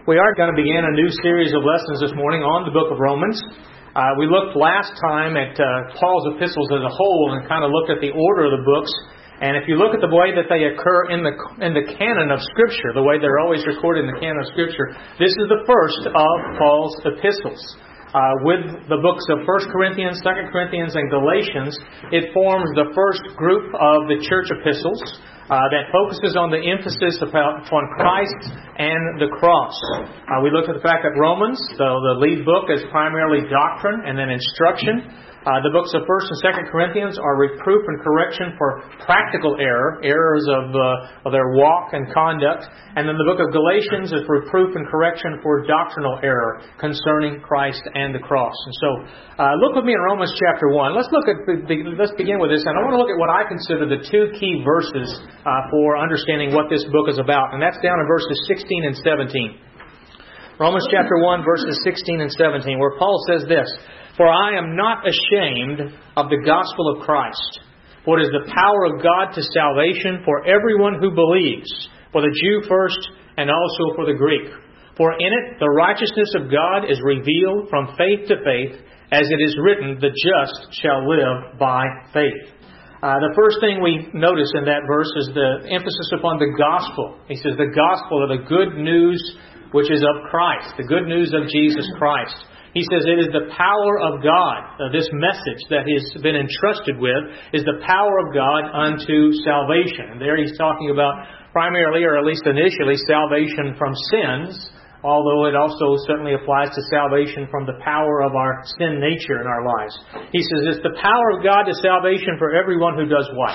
We are going to begin a new series of lessons this morning on the book of Romans. We looked last time at Paul's epistles as a whole and kind of looked at the order of the books. And if you look at the way that they occur in the canon of Scripture, the way they're always recorded in the canon of Scripture, this is the first of Paul's epistles. With the books of 1 Corinthians, 2 Corinthians, and Galatians, it forms the first group of the church epistles that focuses on the emphasis upon Christ and the cross. We looked at the fact that Romans, the lead book, is primarily doctrine and then instruction. The books of 1 and 2 Corinthians are reproof and correction for practical errors of their walk and conduct. And then the book of Galatians is reproof and correction for doctrinal error concerning Christ and the cross. And so, look with me in Romans chapter 1. Let's begin with this. And I want to look at what I consider the two key verses for understanding what this book is about. And that's down in verses 16 and 17. Romans chapter 1, verses 16 and 17, where Paul says this, "For I am not ashamed of the gospel of Christ, for it is the power of God to salvation for everyone who believes, for the Jew first and also for the Greek. For in it the righteousness of God is revealed from faith to faith, as it is written, the just shall live by faith." The first thing we notice in that verse is the emphasis upon the gospel. He says the gospel of the good news which is of Christ, the good news of Jesus Christ. He says it is the power of God. This message that he's been entrusted with is the power of God unto salvation. And there he's talking about primarily, or at least initially, salvation from sins, although it also certainly applies to salvation from the power of our sin nature in our lives. He says it's the power of God to salvation for everyone who does what?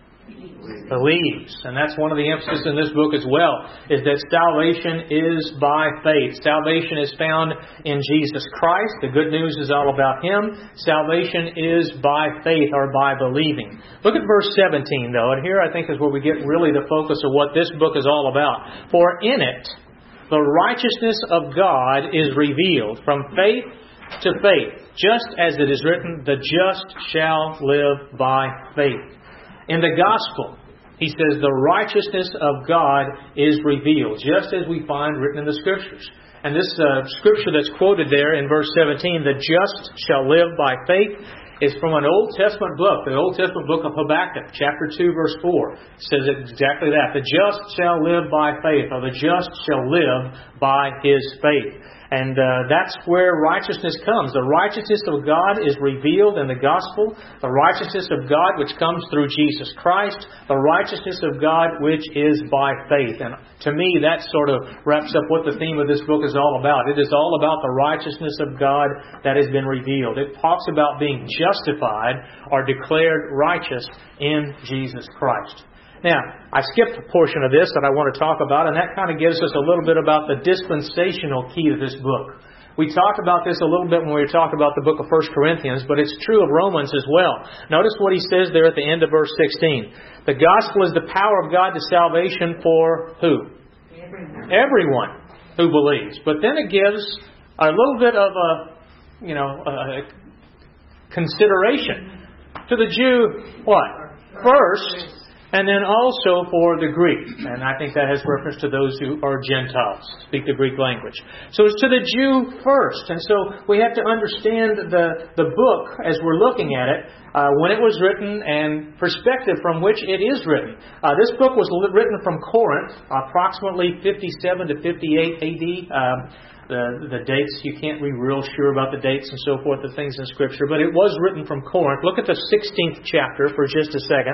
Believes. And that's one of the emphasis in this book as well, is that salvation is by faith. Salvation is found in Jesus Christ. The good news is all about Him. Salvation is by faith or by believing. Look at verse 17 though, and here I think is where we get really the focus of what this book is all about. "For in it the righteousness of God is revealed from faith to faith, just as it is written, the just shall live by faith." In the gospel, he says the righteousness of God is revealed, just as we find written in the Scriptures. And this scripture that's quoted there in verse 17, the just shall live by faith, is from an Old Testament book, the Old Testament book of Habakkuk, chapter 2, verse 4. It says exactly that. The just shall live by faith, or the just shall live by his faith. And that's where righteousness comes. The righteousness of God is revealed in the gospel. The righteousness of God which comes through Jesus Christ. The righteousness of God which is by faith. And to me, that sort of wraps up what the theme of this book is all about. It is all about the righteousness of God that has been revealed. It talks about being justified or declared righteous in Jesus Christ. Now, I skipped a portion of this that I want to talk about, and that kind of gives us a little bit about the dispensational key to this book. We talked about this a little bit when we were talking about the book of 1 Corinthians, but it's true of Romans as well. Notice what he says there at the end of verse 16. The gospel is the power of God to salvation for who? Everyone who believes. But then it gives a little bit of a consideration. To the Jew, what? First, and then also for the Greek. And I think that has reference to those who are Gentiles, speak the Greek language. So it's to the Jew first. And so we have to understand the book as we're looking at it, when it was written and perspective from which it is written. This book was written from Corinth, approximately 57 to 58 AD. The dates, you can't be real sure about the dates and so forth, the things in Scripture, but it was written from Corinth. Look at the 16th chapter for just a second.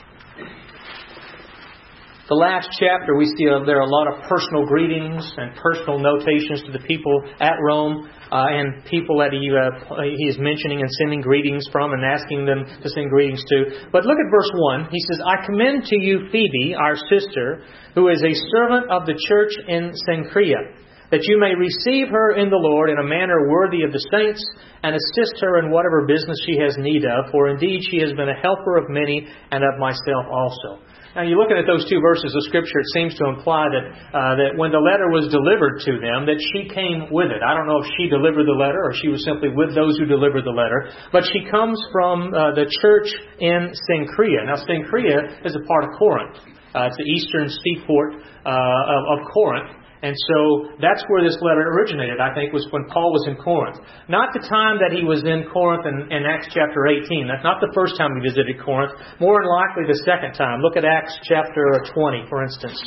The last chapter, we see there are a lot of personal greetings and personal notations to the people at Rome and people that he is mentioning and sending greetings from and asking them to send greetings to. But look at verse 1. He says, "I commend to you Phoebe, our sister, who is a servant of the church in Cenchrea, that you may receive her in the Lord in a manner worthy of the saints and assist her in whatever business she has need of, for indeed she has been a helper of many and of myself also." Now, you're looking at those two verses of Scripture, it seems to imply that when the letter was delivered to them, that she came with it. I don't know if she delivered the letter or she was simply with those who delivered the letter. But she comes from the church in Cenchrea. Now, Cenchrea is a part of Corinth. It's the eastern seaport of Corinth. And so that's where this letter originated, I think, was when Paul was in Corinth. Not the time that he was in Corinth in Acts chapter 18. That's not the first time he visited Corinth. More than likely the second time. Look at Acts chapter 20, for instance.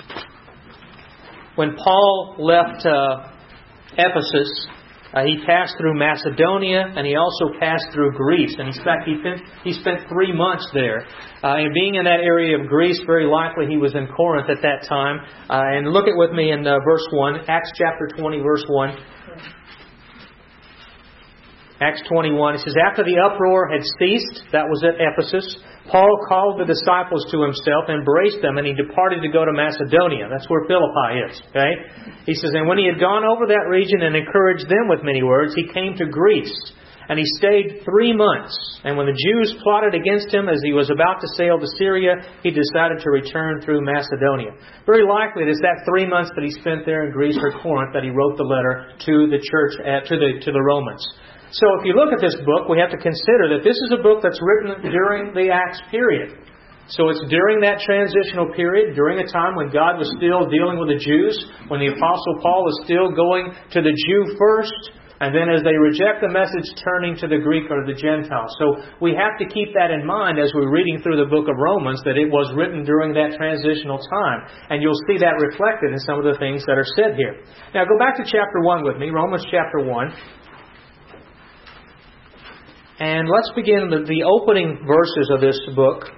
When Paul left Ephesus, he passed through Macedonia, and he also passed through Greece. And in fact, he spent 3 months there. And being in that area of Greece, very likely he was in Corinth at that time. And look at with me in verse 1, Acts chapter 20, verse 1. Acts 21, it says, after the uproar had ceased, that was at Ephesus, Paul called the disciples to himself, embraced them, and he departed to go to Macedonia. That's where Philippi is. Okay? He says, and when he had gone over that region and encouraged them with many words, he came to Greece. And he stayed 3 months. And when the Jews plotted against him as he was about to sail to Syria, he decided to return through Macedonia. Very likely it is that 3 months that he spent there in Greece or Corinth that he wrote the letter to the church, to the Romans. So if you look at this book, we have to consider that this is a book that's written during the Acts period. So it's during that transitional period, during a time when God was still dealing with the Jews, when the Apostle Paul was still going to the Jew first, and then as they reject the message, turning to the Greek or the Gentile. So we have to keep that in mind as we're reading through the book of Romans, that it was written during that transitional time. And you'll see that reflected in some of the things that are said here. Now go back to chapter 1 with me, Romans chapter 1. And let's begin the opening verses of this book.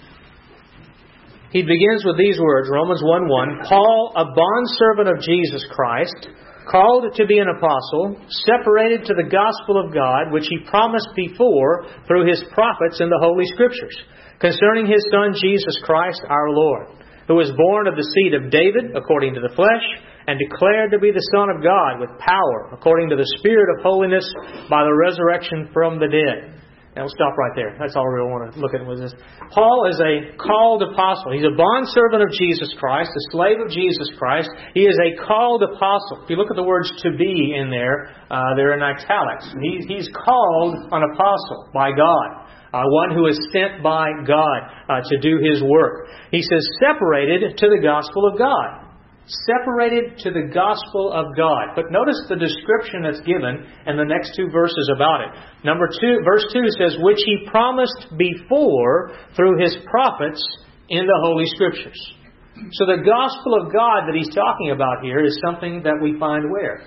He begins with these words, Romans 1:1. Paul, a bondservant of Jesus Christ, called to be an apostle, separated to the gospel of God, which he promised before through his prophets in the Holy Scriptures, concerning his Son Jesus Christ our Lord, who was born of the seed of David according to the flesh, and declared to be the Son of God with power, according to the Spirit of holiness, by the resurrection from the dead. Now we'll stop right there. That's all we want to look at with this. Paul is a called apostle. He's a bondservant of Jesus Christ, a slave of Jesus Christ. He is a called apostle. If you look at the words to be in there, they're in italics. He's called an apostle by God. One who is sent by God to do His work. He says, separated to the gospel of God. Separated to the gospel of God. But notice the description that's given in the next two verses about it. Verse 2 says, which He promised before through His prophets in the Holy Scriptures. So the gospel of God that he's talking about here is something that we find where?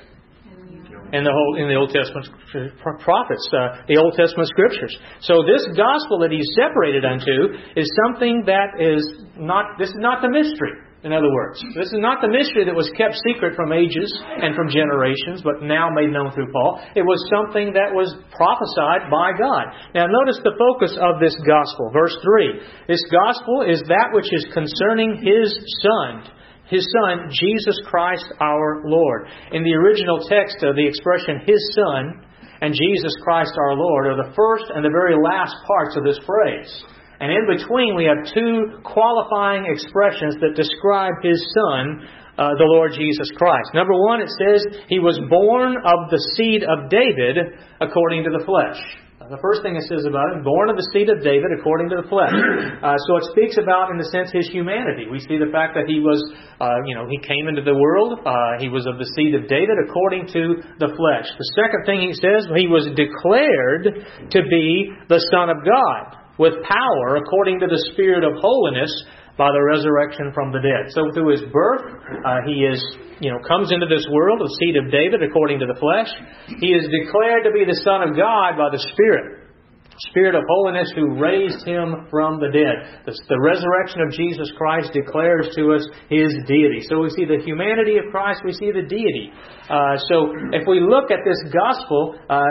In the Old Testament prophets, the Old Testament Scriptures. So this gospel that he's separated unto is something that is not, this is not the mystery. In other words, this is not the mystery that was kept secret from ages and from generations, but now made known through Paul. It was something that was prophesied by God. Now notice the focus of this gospel. Verse 3. This gospel is that which is concerning His Son. His Son, Jesus Christ our Lord. In the original text, the expression His Son and Jesus Christ our Lord are the first and the very last parts of this phrase. And in between, we have two qualifying expressions that describe His Son, the Lord Jesus Christ. Number one, it says, He was born of the seed of David according to the flesh. The first thing it says about Him, born of the seed of David according to the flesh. So it speaks about, in a sense, His humanity. We see the fact that He was, He came into the world. He was of the seed of David according to the flesh. The second thing He says, He was declared to be the Son of God, with power according to the Spirit of holiness by the resurrection from the dead. So through His birth, He is, comes into this world, the seed of David according to the flesh. He is declared to be the Son of God by the Spirit of holiness who raised Him from the dead. The resurrection of Jesus Christ declares to us His deity. So we see the humanity of Christ, we see the deity. So if we look at this gospel,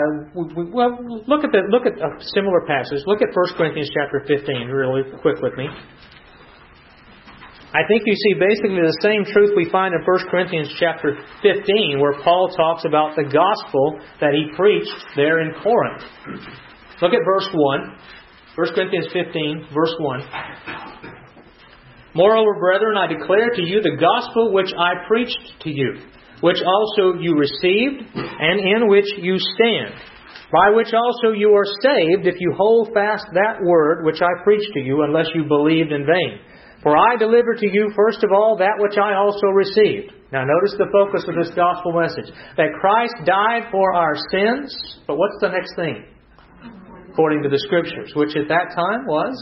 look at a similar passage. Look at 1 Corinthians chapter 15 really quick with me. I think you see basically the same truth we find in 1 Corinthians chapter 15, where Paul talks about the gospel that he preached there in Corinth. Look at verse 1. 1 Corinthians 15, verse 1. Moreover, brethren, I declare to you the gospel which I preached to you, which also you received, and in which you stand, by which also you are saved, if you hold fast that word which I preached to you, unless you believed in vain. For I delivered to you first of all that which I also received. Now notice the focus of this gospel message. That Christ died for our sins, but what's the next thing? According to the Scriptures, which at that time was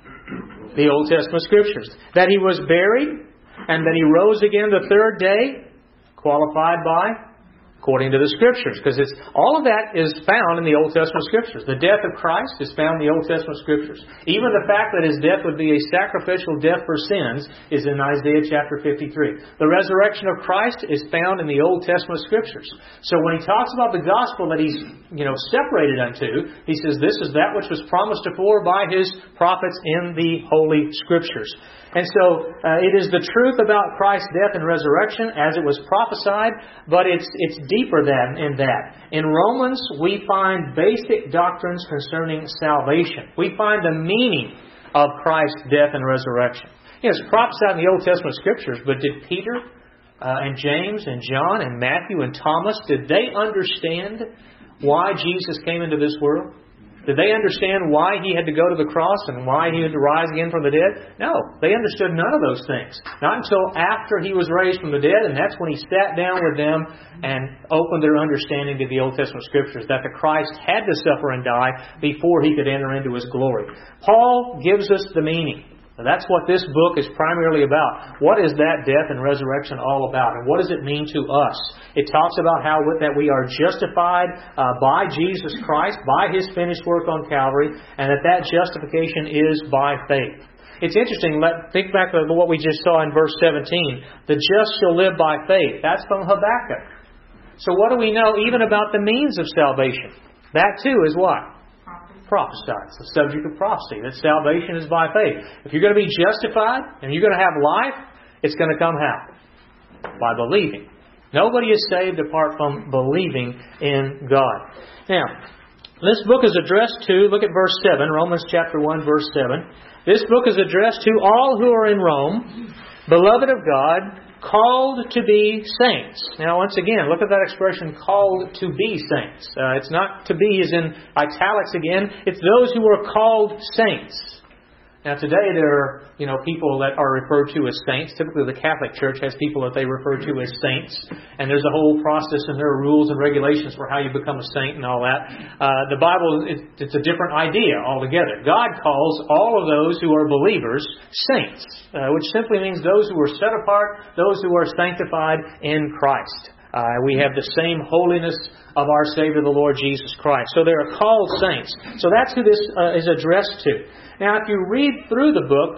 the Old Testament Scriptures. That He was buried, and that He rose again the third day, qualified by according to the Scriptures. Because all of that is found in the Old Testament Scriptures. The death of Christ is found in the Old Testament Scriptures. Even the fact that His death would be a sacrificial death for sins is in Isaiah chapter 53. The resurrection of Christ is found in the Old Testament Scriptures. So when He talks about the gospel that He's separated unto, He says this is that which was promised afore by His prophets in the Holy Scriptures. And so it is the truth about Christ's death and resurrection as it was prophesied, but it's deeper than that. In Romans, we find basic doctrines concerning salvation. We find the meaning of Christ's death and resurrection. It's prophesied in the Old Testament Scriptures, but did Peter and James and John and Matthew and Thomas, did they understand why Jesus came into this world? Did they understand why He had to go to the cross and why He had to rise again from the dead? No, they understood none of those things. Not until after He was raised from the dead, and that's when He sat down with them and opened their understanding to the Old Testament Scriptures, that the Christ had to suffer and die before He could enter into His glory. Paul gives us the meaning. Now, that's what this book is primarily about. What is that death and resurrection all about? And what does it mean to us? It talks about how that we are justified by Jesus Christ, by His finished work on Calvary, and that justification is by faith. It's interesting, think back to what we just saw in verse 17. The just shall live by faith. That's from Habakkuk. So what do we know even about the means of salvation? That too is what? Prophesied. It's the subject of prophecy, that salvation is by faith. If you're going to be justified and you're going to have life, it's going to come how? By believing. Nobody is saved apart from believing in God. Now, this book is addressed to, look at verse 7, Romans chapter 1, verse 7. This book is addressed to all who are in Rome, beloved of God, called to be saints. Now, once again, look at that expression, called to be saints. It's not to be as in italics again. It's those who are called saints. Now, today there are, people that are referred to as saints. Typically, the Catholic Church has people that they refer to as saints. And there's a whole process and there are rules and regulations for how you become a saint and all that. The Bible, it's a different idea altogether. God calls all of those who are believers saints, which simply means those who are set apart, those who are sanctified in Christ. We have the same holiness of our Savior, the Lord Jesus Christ. So they are called saints. So that's who this is addressed to. Now, if you read through the book,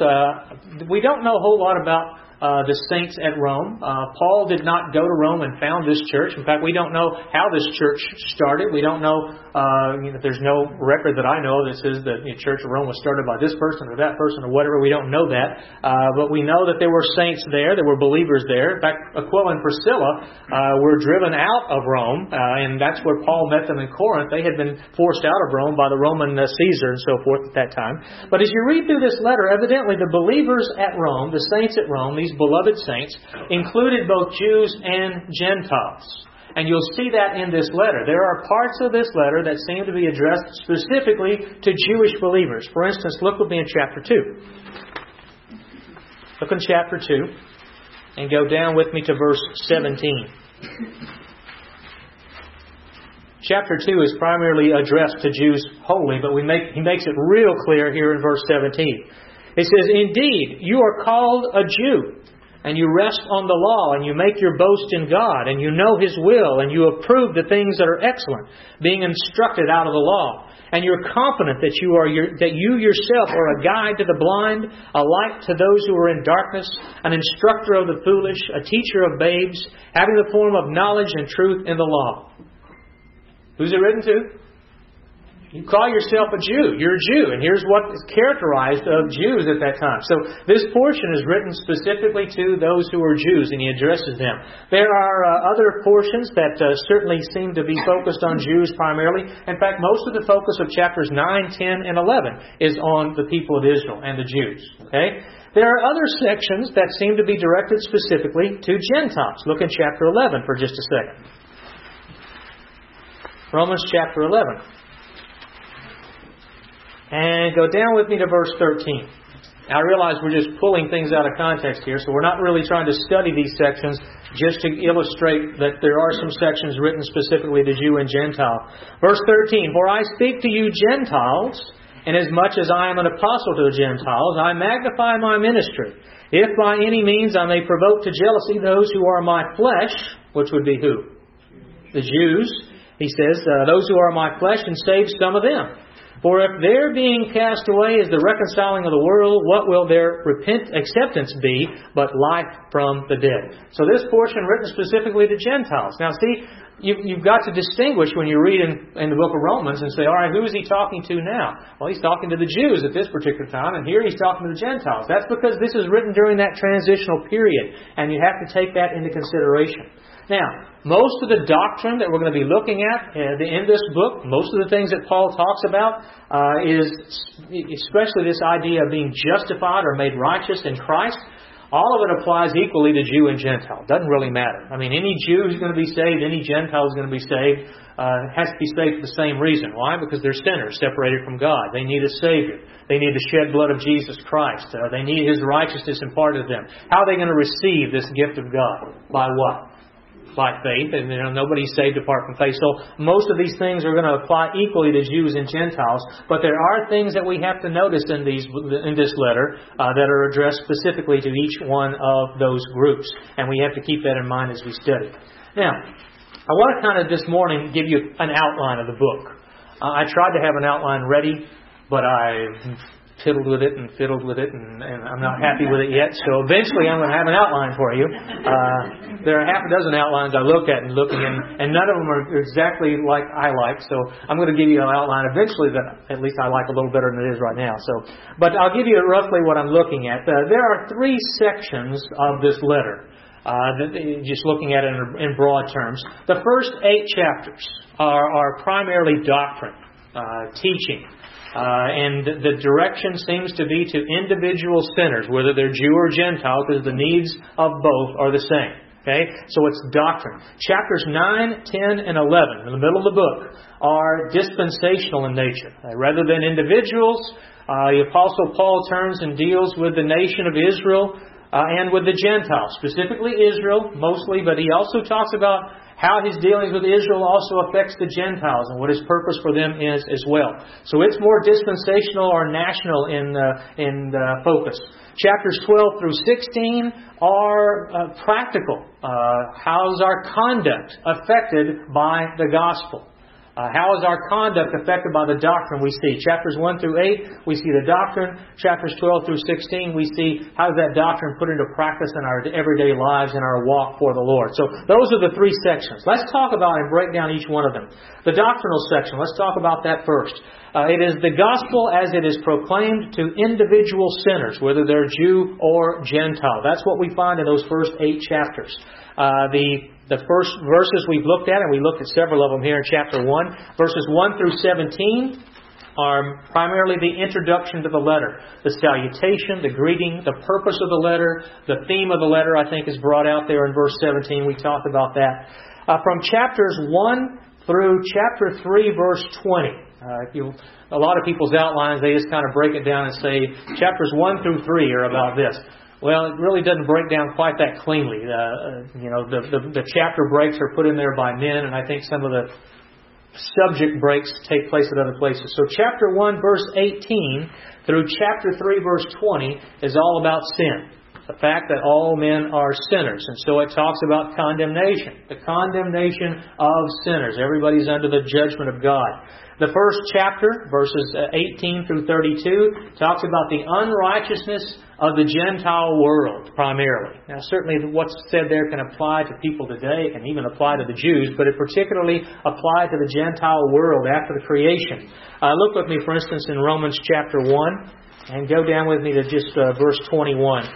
we don't know a whole lot about the saints at Rome. Paul did not go to Rome and found this church. In fact, we don't know how this church started. We don't know, there's no record that I know that says that the Church of Rome was started by this person or that person or whatever. We don't know that. But we know that there were saints there. There were believers there. In fact, Aquila and Priscilla were driven out of Rome, and that's where Paul met them in Corinth. They had been forced out of Rome by the Roman Caesar and so forth at that time. But as you read through this letter, evidently the believers at Rome, the saints at Rome, these beloved saints, included both Jews and Gentiles. And you'll see that in this letter. There are parts of this letter that seem to be addressed specifically to Jewish believers. For instance, look with me in chapter 2. Look in chapter 2 and go down with me to verse 17. Chapter 2 is primarily addressed to Jews wholly, but he makes it real clear here in verse 17. It says, "Indeed, you are called a Jew, and you rest on the law, and you make your boast in God, and you know His will, and you approve the things that are excellent, being instructed out of the law. And you're confident that you yourself are a guide to the blind, a light to those who are in darkness, an instructor of the foolish, a teacher of babes, having the form of knowledge and truth in the law." Who's it written to? You call yourself a Jew. You're a Jew. And here's what is characterized of Jews at that time. So this portion is written specifically to those who are Jews, and he addresses them. There are other portions that certainly seem to be focused on Jews primarily. In fact, most of the focus of chapters 9, 10, and 11 is on the people of Israel and the Jews. Okay? There are other sections that seem to be directed specifically to Gentiles. Look in chapter 11 for just a second. Romans chapter 11. And go down with me to verse 13. Now, I realize we're just pulling things out of context here, so we're not really trying to study these sections just to illustrate that there are some sections written specifically to Jew and Gentile. Verse 13, "For I speak to you Gentiles, inasmuch as I am an apostle to the Gentiles, I magnify my ministry. If by any means I may provoke to jealousy those who are my flesh," which would be who? The Jews. He says, "those who are my flesh, and save some of them. For if their being cast away is the reconciling of the world, what will their acceptance be but life from the dead?" So this portion written specifically to Gentiles. Now see, you've got to distinguish when you read in the book of Romans and say, all right, who is he talking to now? Well, he's talking to the Jews at this particular time, and here he's talking to the Gentiles. That's because this is written during that transitional period, and you have to take that into consideration. Now, most of the doctrine that we're going to be looking at in this book, most of the things that Paul talks about is especially this idea of being justified or made righteous in Christ. All of it applies equally to Jew and Gentile. It doesn't really matter. I mean, any Jew who's going to be saved, any Gentile who's going to be saved, has to be saved for the same reason. Why? Because they're sinners separated from God. They need a Savior. They need the shed blood of Jesus Christ. They need His righteousness imparted to them. How are they going to receive this gift of God? By what? By faith, and nobody's saved apart from faith. So most of these things are going to apply equally to Jews and Gentiles, but there are things that we have to notice in this letter that are addressed specifically to each one of those groups, and we have to keep that in mind as we study. Now, I want to kind of this morning give you an outline of the book. I tried to have an outline ready, but I fiddled with it, and I'm not happy with it yet. So eventually I'm going to have an outline for you. There are half a dozen outlines I look at and none of them are exactly like I like. So I'm going to give you an outline eventually that at least I like a little better than it is right now. But I'll give you roughly what I'm looking at. There are 3 sections of this letter. Just looking at it in broad terms. The first 8 chapters are primarily doctrine, teaching. And the direction seems to be to individual sinners, whether they're Jew or Gentile, because the needs of both are the same. Okay? So it's doctrine. Chapters 9, 10, and 11, in the middle of the book, are dispensational in nature. Rather than individuals, the Apostle Paul turns and deals with the nation of Israel and with the Gentiles. Specifically Israel, mostly, but he also talks about how his dealings with Israel also affects the Gentiles and what his purpose for them is as well. So it's more dispensational or national in focus. Chapters 12 through 16 are practical. How's our conduct affected by the gospel? How is our conduct affected by the doctrine we see? Chapters 1 through 8, we see the doctrine. Chapters 12 through 16, we see how is that doctrine put into practice in our everyday lives and our walk for the Lord. So those are the 3 sections. Let's talk about and break down each one of them. The doctrinal section, let's talk about that first. It is the gospel as it is proclaimed to individual sinners, whether they're Jew or Gentile. That's what we find in those first 8 chapters. The first verses we've looked at, and we looked at several of them here in chapter 1, verses 1 through 17 are primarily the introduction to the letter. The salutation, the greeting, the purpose of the letter, the theme of the letter, I think, is brought out there in verse 17. We talked about that. From chapters 1 through chapter 3, verse 20. A lot of people's outlines, they just kind of break it down and say, chapters 1 through 3 are about this. Well, it really doesn't break down quite that cleanly. The chapter breaks are put in there by men, and I think some of the subject breaks take place at other places. So chapter 1, verse 18 through chapter 3, verse 20 is all about sin. The fact that all men are sinners. And so it talks about condemnation. The condemnation of sinners. Everybody's under the judgment of God. The first chapter, verses 18 through 32, talks about the unrighteousness of the Gentile world, primarily. Now, certainly what's said there can apply to people today, can even apply to the Jews, but it particularly applies to the Gentile world after the creation. Look with me, for instance, in Romans chapter 1, and go down with me to just verse 21.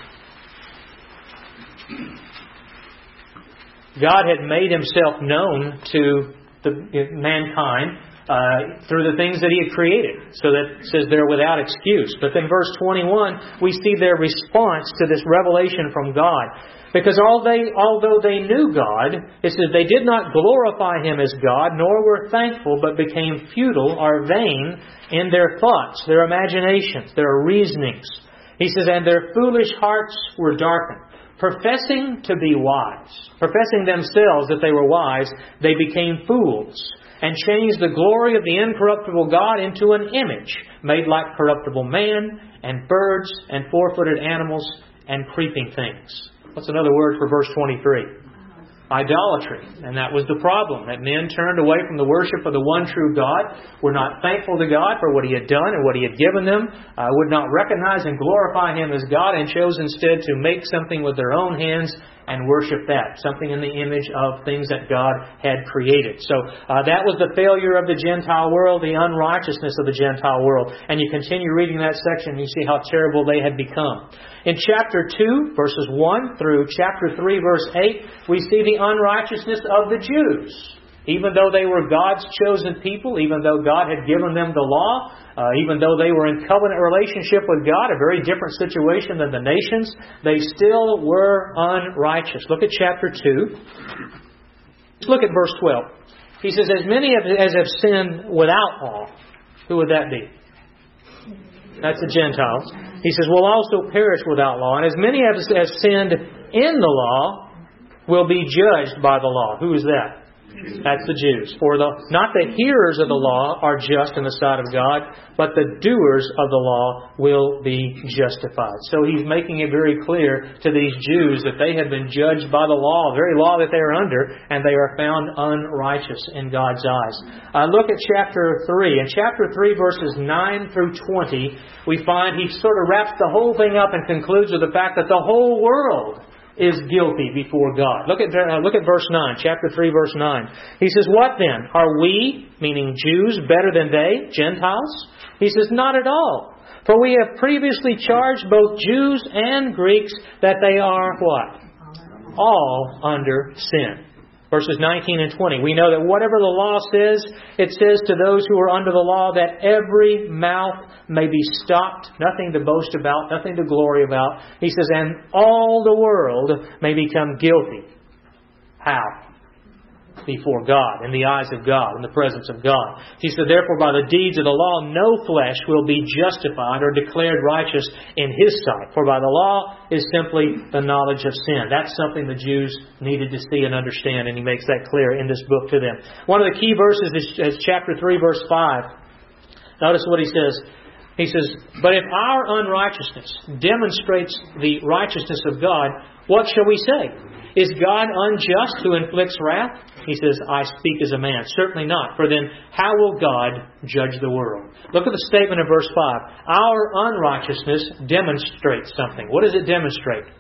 God had made Himself known to mankind through the things that He had created. So that it says they're without excuse. But then verse 21, we see their response to this revelation from God. Because although they knew God, it says they did not glorify Him as God, nor were thankful, but became futile or vain in their thoughts, their imaginations, their reasonings. He says, and their foolish hearts were darkened. professing to be wise, professing themselves that they were wise, they became fools, and changed the glory of the incorruptible God into an image made like corruptible man, and birds, and four-footed animals, and creeping things. What's another word for verse 23? Idolatry. And that was the problem, that men turned away from the worship of the one true God, were not thankful to God for what He had done and what He had given them, would not recognize and glorify Him as God, and chose instead to make something with their own hands and worship that, something in the image of things that God had created. So that was the failure of the Gentile world, the unrighteousness of the Gentile world. And you continue reading that section and you see how terrible they had become. In chapter 2, verses 1 through chapter 3, verse 8, we see the unrighteousness of the Jews. Even though they were God's chosen people, even though God had given them the law, even though they were in covenant relationship with God, a very different situation than the nations, they still were unrighteous. Look at chapter 2. Look at verse 12. He says, as many as have sinned without law, who would that be? That's the Gentiles. He says, will also perish without law. And as many as have sinned in the law will be judged by the law. Who is that? That's the Jews. For not the hearers of the law are just in the sight of God, but the doers of the law will be justified. So he's making it very clear to these Jews that they have been judged by the law, the very law that they are under, and they are found unrighteous in God's eyes. Look at chapter 3. In chapter 3, verses 9 through 20, we find he sort of wraps the whole thing up and concludes with the fact that the whole world is guilty before God. Look at verse 9, chapter 3, verse 9. He says, what then? Are we, meaning Jews, better than they, Gentiles? He says, not at all. For we have previously charged both Jews and Greeks that they are what? All under sin. Verses 19 and 20. We know that whatever the law says, it says to those who are under the law that every mouth may be stopped, nothing to boast about, nothing to glory about. He says, and all the world may become guilty. How? Before God, in the eyes of God, in the presence of God. He said, therefore, by the deeds of the law, no flesh will be justified or declared righteous in His sight. For by the law is simply the knowledge of sin. That's something the Jews needed to see and understand, and he makes that clear in this book to them. One of the key verses is chapter 3, verse 5. Notice what he says. He says, but if our unrighteousness demonstrates the righteousness of God, what shall we say? Is God unjust who inflicts wrath? He says, I speak as a man. Certainly not. For then, how will God judge the world? Look at the statement of verse 5. Our unrighteousness demonstrates something. What does it demonstrate?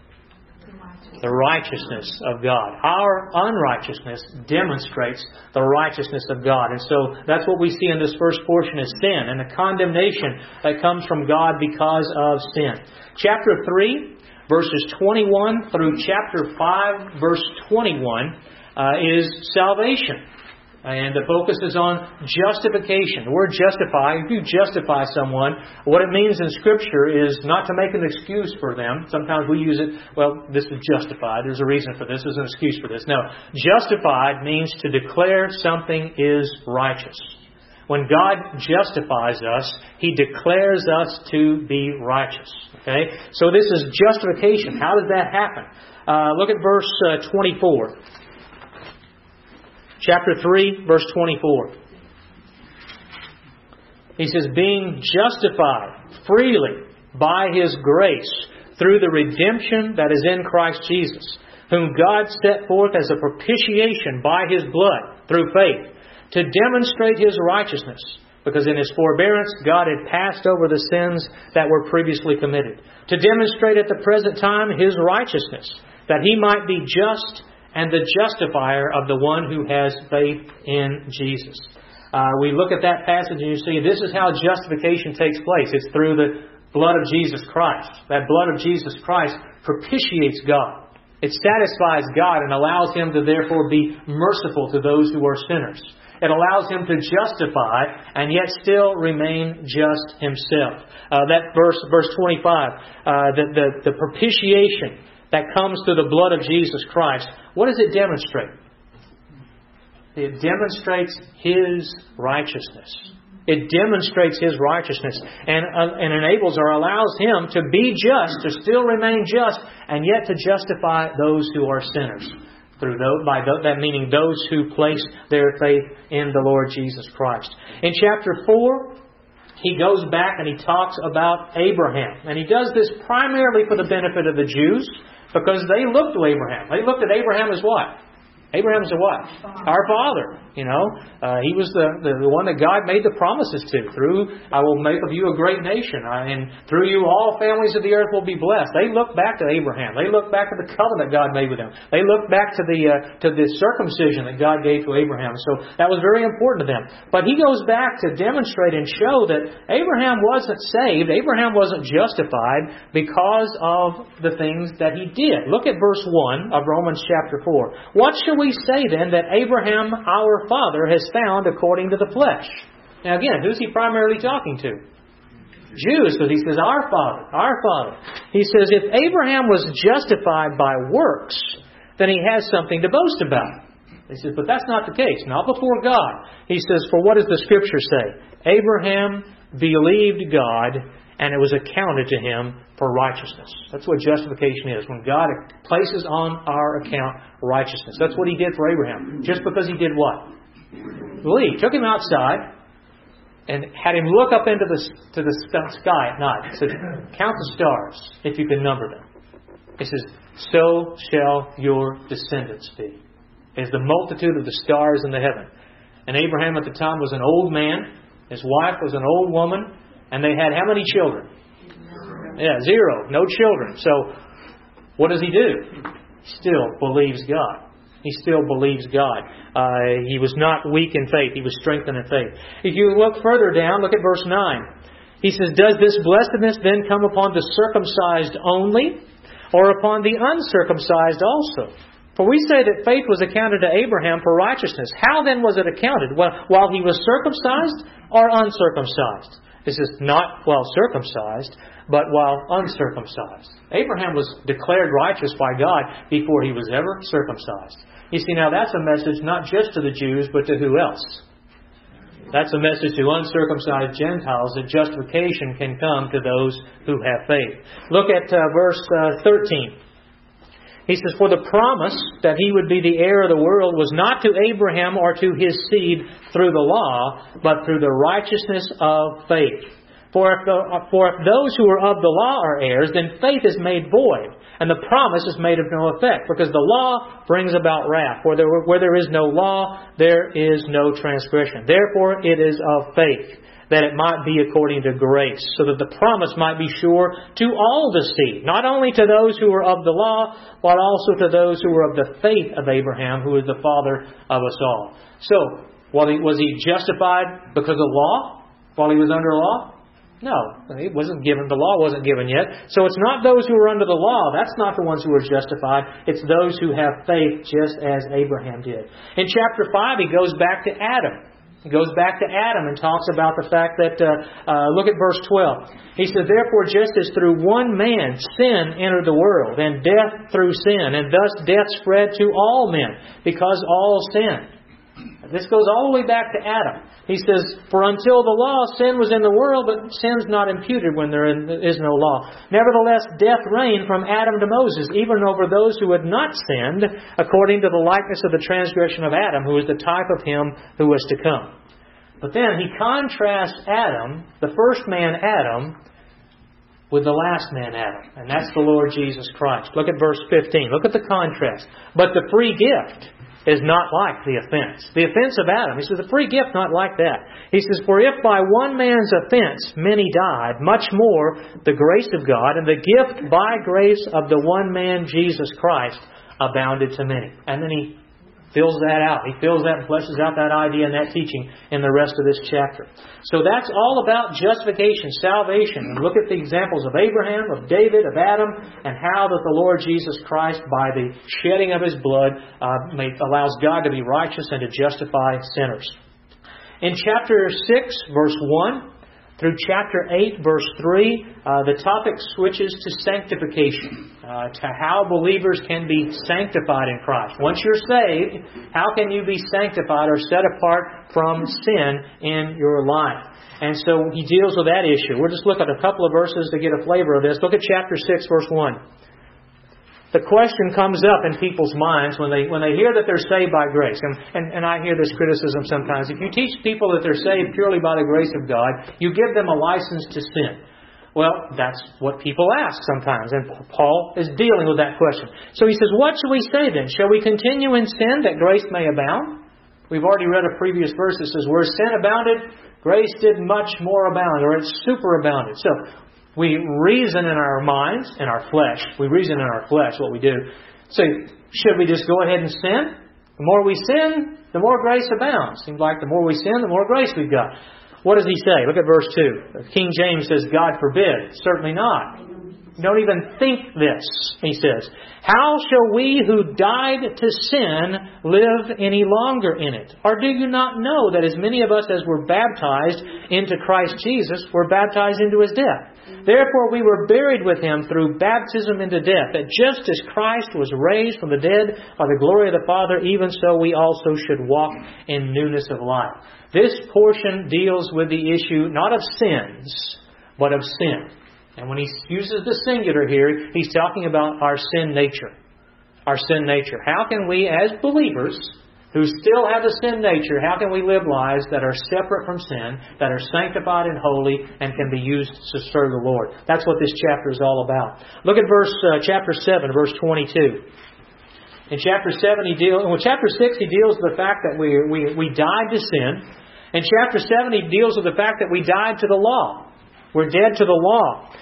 The righteousness of God. Our unrighteousness demonstrates the righteousness of God. And so that's what we see in this first portion is sin and the condemnation that comes from God because of sin. Chapter 3, verses 21 through chapter 5, verse 21 is salvation. And the focus is on justification. The word justify, if you justify someone, what it means in Scripture is not to make an excuse for them. Sometimes we use it, well, this is justified. There's a reason for this. There's an excuse for this. No, justified means to declare something is righteous. When God justifies us, He declares us to be righteous. Okay? So this is justification. How does that happen? Look at verse 24. Chapter 3, verse 24. He says, being justified freely by His grace through the redemption that is in Christ Jesus, whom God set forth as a propitiation by His blood through faith, to demonstrate His righteousness, because in His forbearance God had passed over the sins that were previously committed, to demonstrate at the present time His righteousness, that He might be just and the justifier of the one who has faith in Jesus. We look at that passage and you see this is how justification takes place. It's through the blood of Jesus Christ. That blood of Jesus Christ propitiates God. It satisfies God and allows Him to therefore be merciful to those who are sinners. It allows Him to justify and yet still remain just Himself. That verse 25, the propitiation that comes through the blood of Jesus Christ, what does it demonstrate? It demonstrates His righteousness. It demonstrates His righteousness and enables or allows Him to be just, to still remain just, and yet to justify those who are sinners. That meaning those who place their faith in the Lord Jesus Christ. In chapter 4, He goes back and He talks about Abraham. And He does this primarily for the benefit of the Jews, because they looked to Abraham. They looked at Abraham as what? Abraham's a what? Our father. He was the one that God made the promises to. I will make of you a great nation, and through you all families of the earth will be blessed. They look back to Abraham. They look back to the covenant God made with them. They look back to the circumcision that God gave to Abraham. So that was very important to them. But he goes back to demonstrate and show that Abraham wasn't saved. Abraham wasn't justified because of the things that he did. Look at verse 1 of Romans chapter 4. What shall we say then that Abraham, our father, has found according to the flesh? Now again, who's he primarily talking to? Jews, because he says, our father, our father. He says, if Abraham was justified by works, then he has something to boast about. He says, but that's not the case, not before God. He says, for what does the Scripture say? Abraham believed God, and it was accounted to him for righteousness. That's what justification is. When God places on our account righteousness. That's what He did for Abraham. Just because he did what? Believe. Took him outside and had him look up into the sky at night. He said, count the stars, if you can number them. He says, so shall your descendants be. As the multitude of the stars in the heaven. And Abraham at the time was an old man. His wife was an old woman. And they had how many children? Yeah, 0. No children. So, what does he do? He still believes God. He still believes God. He was not weak in faith. He was strengthened in faith. If you look further down, look at verse 9. He says, does this blessedness then come upon the circumcised only, or upon the uncircumcised also? For we say that faith was accounted to Abraham for righteousness. How then was it accounted? While he was circumcised or uncircumcised? This is not while circumcised, but while uncircumcised. Abraham was declared righteous by God before he was ever circumcised. You see, now that's a message not just to the Jews, but to who else? That's a message to uncircumcised Gentiles that justification can come to those who have faith. Look at verse 13. He says, for the promise that he would be the heir of the world was not to Abraham or to his seed through the law, but through the righteousness of faith. For if those who are of the law are heirs, then faith is made void, and the promise is made of no effect, because the law brings about wrath. Where there is no law, there is no transgression. Therefore it is of faith, that it might be according to grace, so that the promise might be sure to all the seed, not only to those who are of the law, but also to those who are of the faith of Abraham, who is the father of us all. So, was he justified because of law, while he was under law? No, it wasn't given. The law wasn't given yet. So it's not those who are under the law. That's not the ones who are justified. It's those who have faith, just as Abraham did. In chapter 5, he goes back to Adam. He goes back to Adam and talks about the fact that, look at verse 12. He says, therefore, just as through one man sin entered the world, and death through sin, and thus death spread to all men, because all sinned. This goes all the way back to Adam. He says, for until the law, sin was in the world, but sin's not imputed when there is no law. Nevertheless, death reigned from Adam to Moses, even over those who had not sinned, according to the likeness of the transgression of Adam, who is the type of him who was to come. But then he contrasts Adam, the first man Adam, with the last man Adam. And that's the Lord Jesus Christ. Look at verse 15. Look at the contrast. But the free gift is not like the offense. The offense of Adam. He says, the free gift not like that. He says, for if by one man's offense many died, much more the grace of God and the gift by grace of the one man Jesus Christ abounded to many. And then he fills that out. He fills that and fleshes out that idea and that teaching in the rest of this chapter. So that's all about justification, salvation. And look at the examples of Abraham, of David, of Adam, and how that the Lord Jesus Christ, by the shedding of His blood, allows God to be righteous and to justify sinners. In chapter 6, verse 1, Through chapter 8, verse 3, the topic switches to sanctification, to how believers can be sanctified in Christ. Once you're saved, how can you be sanctified or set apart from sin in your life? And so he deals with that issue. We'll just look at a couple of verses to get a flavor of this. Look at chapter 6, verse 1. The question comes up in people's minds when they hear that they're saved by grace. And I hear this criticism sometimes. If you teach people that they're saved purely by the grace of God, you give them a license to sin. Well, that's what people ask sometimes. And Paul is dealing with that question. So he says, what shall we say then? Shall we continue in sin that grace may abound? We've already read a previous verse that says, where sin abounded, grace did much more abound, or it superabounded. So, we reason in our minds, in our flesh. We reason in our flesh what we do. So, should we just go ahead and sin? The more we sin, the more grace abounds. Seems like the more we sin, the more grace we've got. What does he say? Look at verse 2. King James says, God forbid. Certainly not. Don't even think this, he says. How shall we who died to sin live any longer in it? Or do you not know that as many of us as were baptized into Christ Jesus were baptized into His death? Therefore we were buried with Him through baptism into death, that just as Christ was raised from the dead by the glory of the Father, even so we also should walk in newness of life. This portion deals with the issue not of sins, but of sin. And when he uses the singular here, he's talking about our sin nature. Our sin nature. How can we, as believers, who still have a sin nature, how can we live lives that are separate from sin, that are sanctified and holy, and can be used to serve the Lord? That's what this chapter is all about. Look at chapter 7, verse 22. In chapter 6, he deals with the fact that we died to sin. In chapter 7, he deals with the fact that we died to the law. We're dead to the law.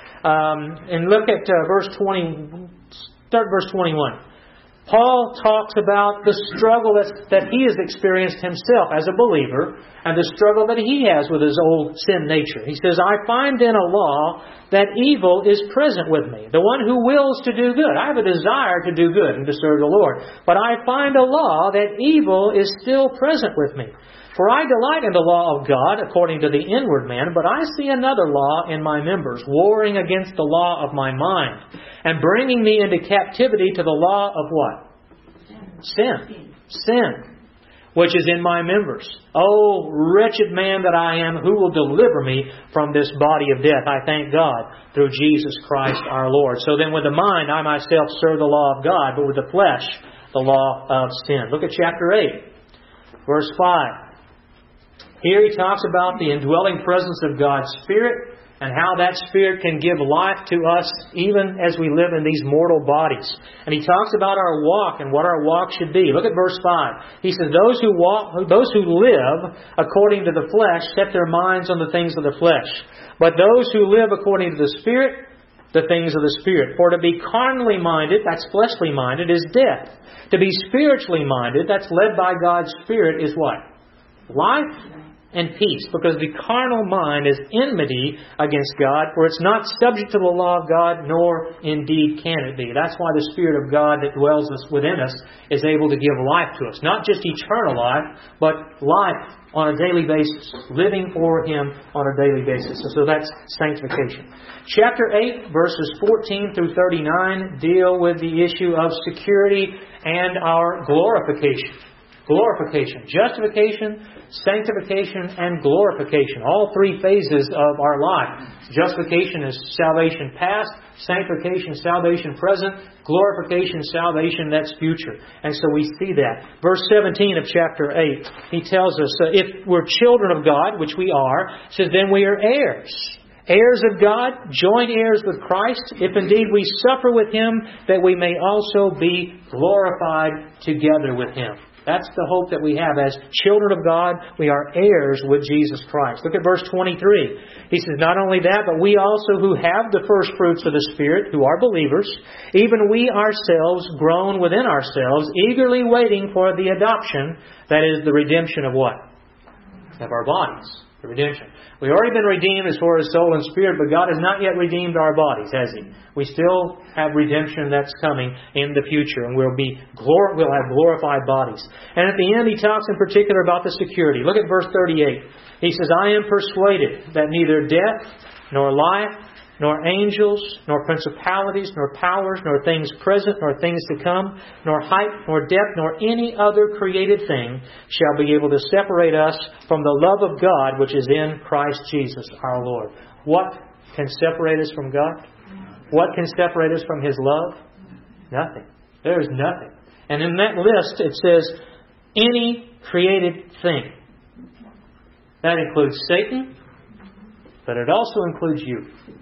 And look at verse 20. Start verse 21. Paul talks about the struggle that he has experienced himself as a believer and the struggle that he has with his old sin nature. He says, I find in a law that evil is present with me, the one who wills to do good. I have a desire to do good and to serve the Lord. But I find a law that evil is still present with me. For I delight in the law of God according to the inward man, but I see another law in my members, warring against the law of my mind, and bringing me into captivity to the law of what? Sin, which is in my members. Oh, wretched man that I am, who will deliver me from this body of death? I thank God through Jesus Christ our Lord. So then with the mind, I myself serve the law of God, but with the flesh, the law of sin. Look at chapter 8, verse 5. Here he talks about the indwelling presence of God's Spirit and how that Spirit can give life to us even as we live in these mortal bodies. And he talks about our walk and what our walk should be. Look at verse 5. He says, those who live according to the flesh set their minds on the things of the flesh. But those who live according to the Spirit, the things of the Spirit. For to be carnally minded, that's fleshly minded, is death. To be spiritually minded, that's led by God's Spirit, is what? Life and peace, because the carnal mind is enmity against God, for it's not subject to the law of God, nor indeed can it be. That's why the Spirit of God that dwells within us is able to give life to us. Not just eternal life, but life on a daily basis. Living for Him on a daily basis. So that's sanctification. Chapter 8, verses 14 through 39 deal with the issue of security and our glorification. Glorification, justification, sanctification, and glorification. All three phases of our life. Justification is salvation past, sanctification, salvation present, glorification, salvation, that's future. And so we see that. Verse 17 of chapter 8, he tells us, if we're children of God, which we are, says then we are heirs. Heirs of God, joint heirs with Christ, if indeed we suffer with Him, that we may also be glorified together with Him. That's the hope that we have. As children of God, we are heirs with Jesus Christ. Look at verse 23. He says, not only that, but we also who have the first fruits of the Spirit, who are believers, even we ourselves groan within ourselves, eagerly waiting for the adoption, that is the redemption of what? Of our bodies. The redemption. We've already been redeemed as far as soul and spirit, but God has not yet redeemed our bodies, has He? We still have redemption that's coming in the future, and we'll have glorified bodies. And at the end, He talks in particular about the security. Look at verse 38. He says, I am persuaded that neither death, nor life, nor angels, nor principalities, nor powers, nor things present, nor things to come, nor height, nor depth, nor any other created thing shall be able to separate us from the love of God which is in Christ Jesus our Lord. What can separate us from God? What can separate us from His love? Nothing. There is nothing. And in that list it says, any created thing. That includes Satan, but it also includes you.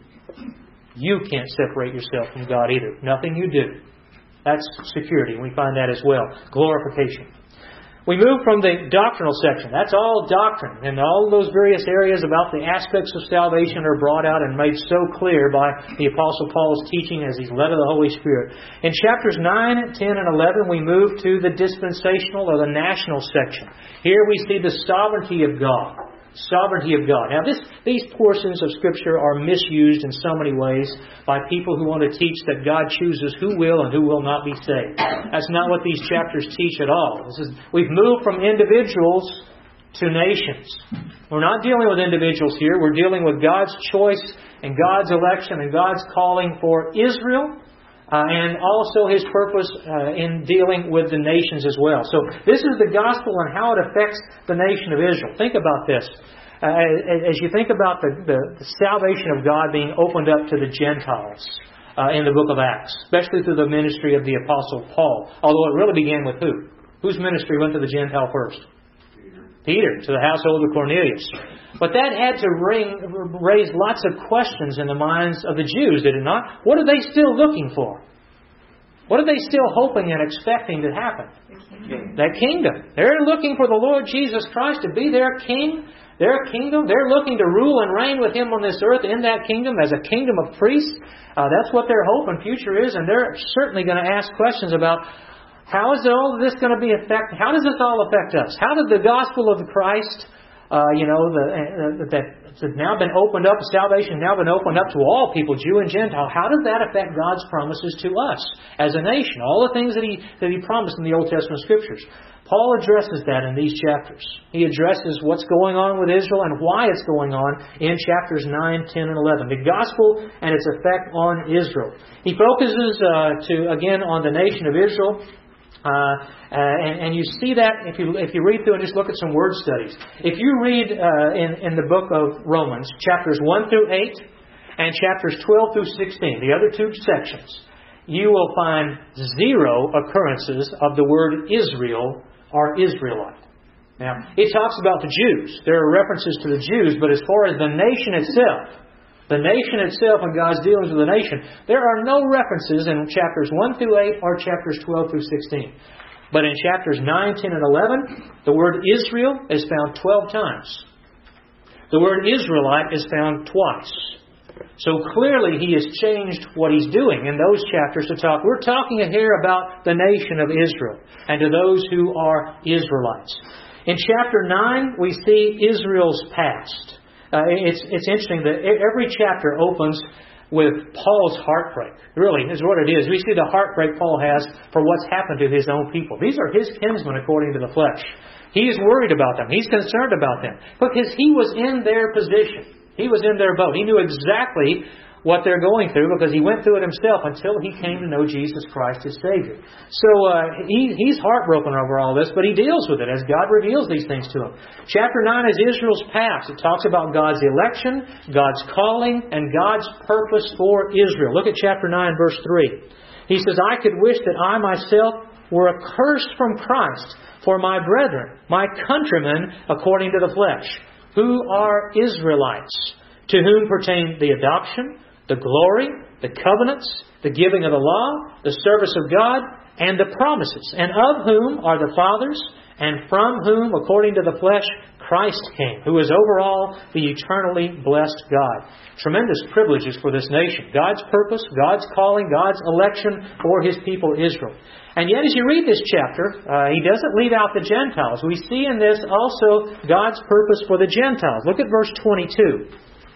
You can't separate yourself from God either. Nothing you do. That's security. We find that as well. Glorification. We move from the doctrinal section. That's all doctrine. And all those various areas about the aspects of salvation are brought out and made so clear by the Apostle Paul's teaching as he's led of the Holy Spirit. In chapters 9, 10, and 11, we move to the dispensational or the national section. Here we see the sovereignty of God. Sovereignty of God. Now, these portions of Scripture are misused in so many ways by people who want to teach that God chooses who will and who will not be saved. That's not what these chapters teach at all. We've moved from individuals to nations. We're not dealing with individuals here. We're dealing with God's choice and God's election and God's calling for Israel. And also His purpose in dealing with the nations as well. So this is the gospel and how it affects the nation of Israel. Think about this. As you think about the salvation of God being opened up to the Gentiles in the book of Acts, especially through the ministry of the Apostle Paul. Although it really began with who? Whose ministry went to the Gentile first? Peter, to the household of Cornelius. But that had to raise lots of questions in the minds of the Jews, did it not? What are they still looking for? What are they still hoping and expecting to happen? That kingdom. They're looking for the Lord Jesus Christ to be their king, their kingdom. They're looking to rule and reign with Him on this earth in that kingdom as a kingdom of priests. That's what their hope and future is, and they're certainly going to ask questions about how is all of this going to be affected? How does this all affect us? How did the gospel of Christ, that's now been opened up, salvation now been opened up to all people, Jew and Gentile, how does that affect God's promises to us as a nation? All the things that He promised in the Old Testament Scriptures. Paul addresses that in these chapters. He addresses what's going on with Israel and why it's going on in chapters 9, 10, and 11. The gospel and its effect on Israel. He focuses again on the nation of Israel. And you see that if you read through and just look at some word studies. If you read in the book of Romans, chapters 1 through 8 and chapters 12 through 16, the other two sections, you will find zero occurrences of the word Israel or Israelite. Now, it talks about the Jews. There are references to the Jews, but as far as the nation itself, and God's dealings with the nation, there are no references in chapters 1 through 8 or chapters 12 through 16. But in chapters 9, 10, and 11, the word Israel is found 12 times. The word Israelite is found twice. So clearly He has changed what He's doing in those chapters to talk. We're talking here about the nation of Israel and to those who are Israelites. In chapter 9, we see Israel's past. It's interesting that every chapter opens with Paul's heartbreak. Really, is what it is. We see the heartbreak Paul has for what's happened to his own people. These are his kinsmen according to the flesh. He is worried about them. He's concerned about them. Because he was in their position. He was in their boat. He knew exactly what they're going through because he went through it himself until he came to know Jesus Christ as Savior. So he's heartbroken over all this, but he deals with it as God reveals these things to him. Chapter 9 is Israel's past. It talks about God's election, God's calling, and God's purpose for Israel. Look at chapter 9, verse 3. He says, I could wish that I myself were accursed from Christ for my brethren, my countrymen according to the flesh, who are Israelites, to whom pertain the adoption, the glory, the covenants, the giving of the law, the service of God, and the promises, and of whom are the fathers, and from whom, according to the flesh, Christ came, who is over all the eternally blessed God. Tremendous privileges for this nation. God's purpose, God's calling, God's election for His people Israel. And yet as you read this chapter, He doesn't leave out the Gentiles. We see in this also God's purpose for the Gentiles. Look at verse 22.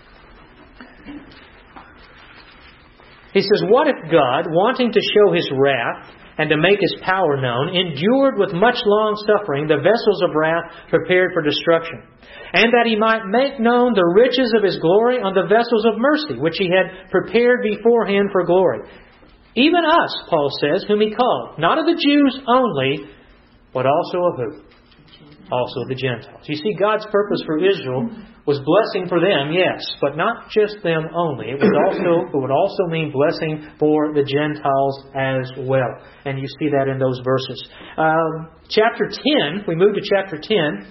He says, "What if God, wanting to show His wrath and to make His power known, endured with much long suffering the vessels of wrath prepared for destruction, and that He might make known the riches of His glory on the vessels of mercy, which He had prepared beforehand for glory? Even us," Paul says, "whom He called, not of the Jews only, but also of who? Also the Gentiles." You see, God's purpose for Israel was blessing for them, yes, but not just them only. It would also mean blessing for the Gentiles as well. And you see that in those verses. Chapter 10, we move to chapter 10.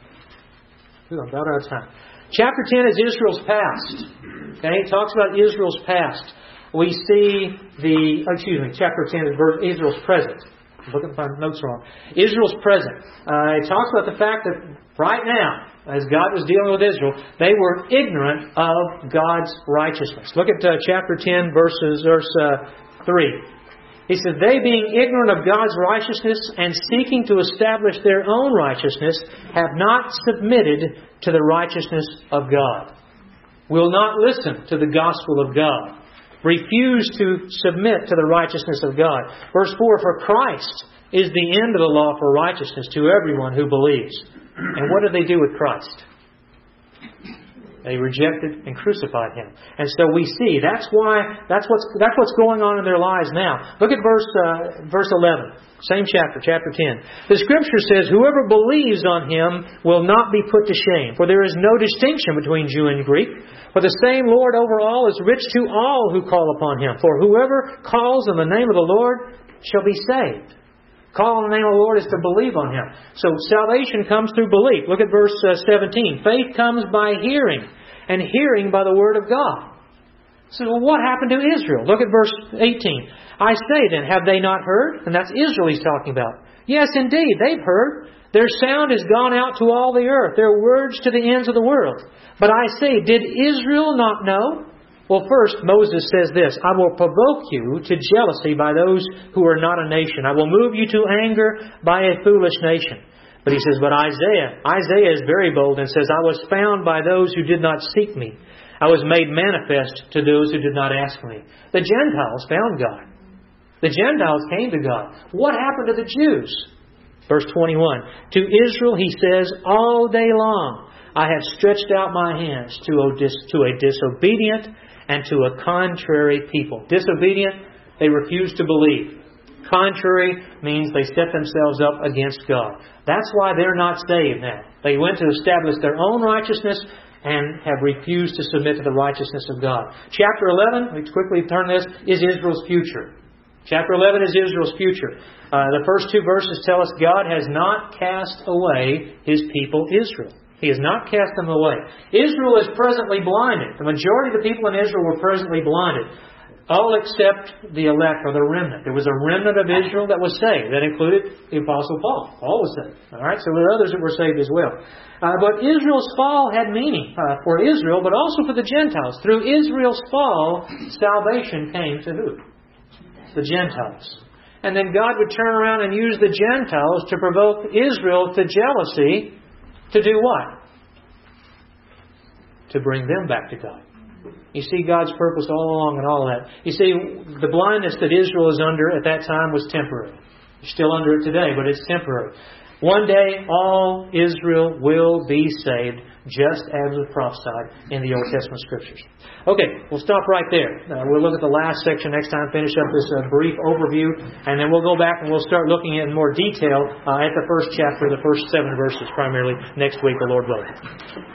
I'm about out of time. Chapter 10 is Israel's past. Okay, it talks about Israel's past. We see chapter 10 is Israel's present. I'm looking at my notes wrong. Israel's present. It talks about the fact that right now, as God was dealing with Israel, they were ignorant of God's righteousness. Look at chapter 10, verse 3. He says, "They being ignorant of God's righteousness and seeking to establish their own righteousness have not submitted to the righteousness of God." Will not listen to the gospel of God. Refuse to submit to the righteousness of God. Verse 4, "For Christ is the end of the law for righteousness to everyone who believes." And what did they do with Christ? They rejected and crucified Him. And so we see that's what's going on in their lives now. Look at verse 11. Same chapter, chapter 10. "The Scripture says, 'Whoever believes on Him will not be put to shame. For there is no distinction between Jew and Greek. For the same Lord over all is rich to all who call upon Him. For whoever calls on the name of the Lord shall be saved.'" Call on the name of the Lord is to believe on Him. So salvation comes through belief. Look at verse 17. "Faith comes by hearing, and hearing by the Word of God." So what happened to Israel? Look at verse 18. "I say then, have they not heard?" And that's Israel He's talking about. "Yes, indeed, they've heard. Their sound has gone out to all the earth, their words to the ends of the world. But I say, did Israel not know?" Well, first, Moses says this, "I will provoke you to jealousy by those who are not a nation. I will move you to anger by a foolish nation." But he says, but Isaiah is very bold and says, "I was found by those who did not seek me. I was made manifest to those who did not ask me." The Gentiles found God. The Gentiles came to God. What happened to the Jews? Verse 21, "To Israel He says, all day long, I have stretched out my hands to a disobedient and to a contrary people." Disobedient, they refuse to believe. Contrary means they set themselves up against God. That's why they're not saved now. They went to establish their own righteousness and have refused to submit to the righteousness of God. Chapter 11, let's quickly turn this, is Israel's future. Chapter 11 is Israel's future. The first two verses tell us God has not cast away His people Israel. He has not cast them away. Israel is presently blinded. The majority of the people in Israel were presently blinded. All except the elect or the remnant. There was a remnant of Israel that was saved. That included the Apostle Paul. Paul was saved. All right, so there were others that were saved as well. But Israel's fall had meaning for Israel, but also for the Gentiles. Through Israel's fall, salvation came to who? The Gentiles. And then God would turn around and use the Gentiles to provoke Israel to jealousy. To do what? To bring them back to God. You see God's purpose all along and all that. You see, the blindness that Israel is under at that time was temporary. You're still under it today, but it's temporary. One day, all Israel will be saved, just as was prophesied in the Old Testament Scriptures. Okay, we'll stop right there. We'll look at the last section next time, finish up this brief overview, and then we'll go back and we'll start looking in more detail at the first chapter, the first 7 verses primarily, next week, the Lord willing.